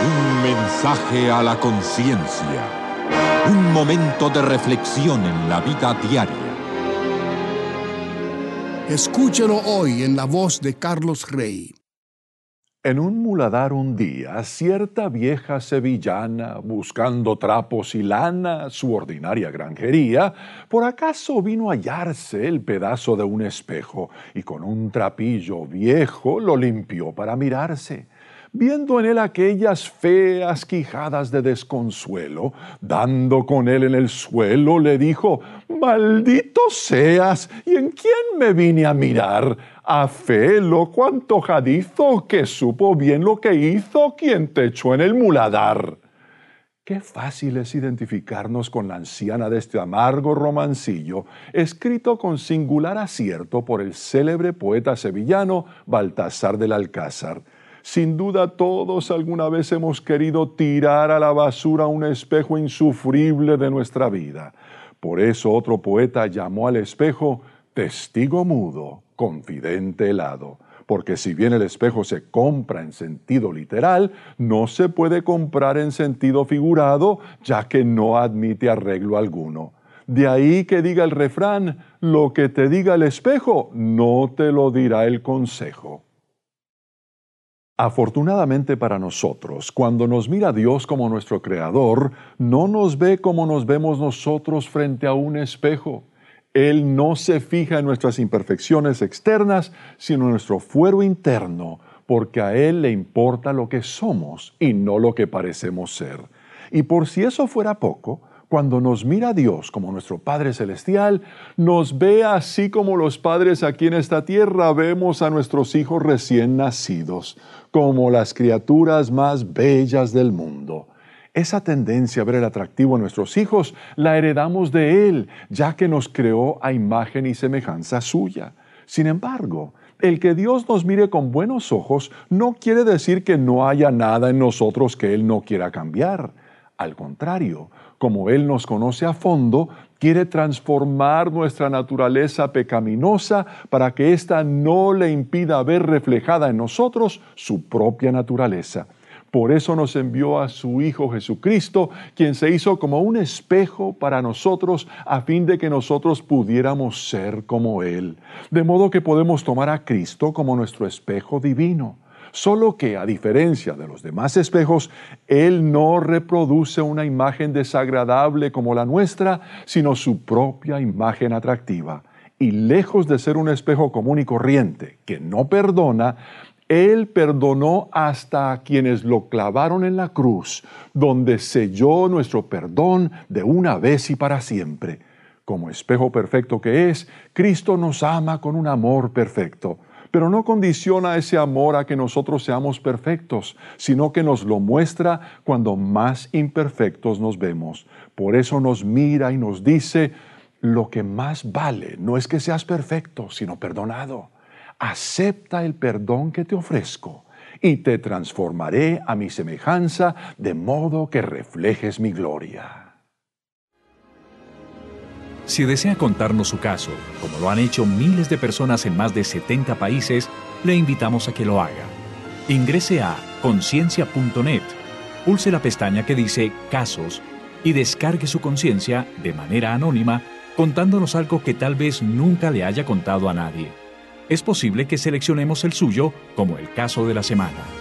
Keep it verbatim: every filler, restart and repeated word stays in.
Un mensaje a la conciencia. Un momento de reflexión en la vida diaria. Escúchelo hoy en la voz de Carlos Rey. En un muladar un día, cierta vieja sevillana, buscando trapos y lana, su ordinaria granjería, por acaso vino a hallarse el pedazo de un espejo y con un trapillo viejo lo limpió para mirarse. Viendo en él aquellas feas quijadas de desconsuelo, dando con él en el suelo, le dijo: «Maldito seas, ¿y en quién me vine a mirar? A fe, loco antojadizo, que supo bien lo que hizo quien te echó en el muladar». Qué fácil es identificarnos con la anciana de este amargo romancillo, escrito con singular acierto por el célebre poeta sevillano Baltasar del Alcázar. Sin duda todos alguna vez hemos querido tirar a la basura un espejo insufrible de nuestra vida. Por eso otro poeta llamó al espejo testigo mudo, confidente helado. Porque si bien el espejo se compra en sentido literal, no se puede comprar en sentido figurado, ya que no admite arreglo alguno. De ahí que diga el refrán: lo que te diga el espejo, no te lo dirá el consejo. Afortunadamente para nosotros, cuando nos mira Dios como nuestro Creador, no nos ve como nos vemos nosotros frente a un espejo. Él no se fija en nuestras imperfecciones externas, sino en nuestro fuero interno, porque a Él le importa lo que somos y no lo que parecemos ser. Y por si eso fuera poco, cuando nos mira Dios como nuestro Padre Celestial, nos ve así como los padres aquí en esta tierra vemos a nuestros hijos recién nacidos, como las criaturas más bellas del mundo. Esa tendencia a ver el atractivo en nuestros hijos la heredamos de Él, ya que nos creó a imagen y semejanza suya. Sin embargo, el que Dios nos mire con buenos ojos no quiere decir que no haya nada en nosotros que Él no quiera cambiar. Al contrario, como Él nos conoce a fondo, quiere transformar nuestra naturaleza pecaminosa para que ésta no le impida ver reflejada en nosotros su propia naturaleza. Por eso nos envió a su Hijo Jesucristo, quien se hizo como un espejo para nosotros a fin de que nosotros pudiéramos ser como Él. De modo que podemos tomar a Cristo como nuestro espejo divino. Solo que, a diferencia de los demás espejos, Él no reproduce una imagen desagradable como la nuestra, sino su propia imagen atractiva. Y lejos de ser un espejo común y corriente, que no perdona, Él perdonó hasta a quienes lo clavaron en la cruz, donde selló nuestro perdón de una vez y para siempre. Como espejo perfecto que es, Cristo nos ama con un amor perfecto. Pero no condiciona ese amor a que nosotros seamos perfectos, sino que nos lo muestra cuando más imperfectos nos vemos. Por eso nos mira y nos dice: lo que más vale no es que seas perfecto, sino perdonado. Acepta el perdón que te ofrezco y te transformaré a mi semejanza de modo que reflejes mi gloria. Si desea contarnos su caso, como lo han hecho miles de personas en más de setenta países, le invitamos a que lo haga. Ingrese a conciencia punto net, pulse la pestaña que dice Casos y descargue su conciencia de manera anónima, contándonos algo que tal vez nunca le haya contado a nadie. Es posible que seleccionemos el suyo como el caso de la semana.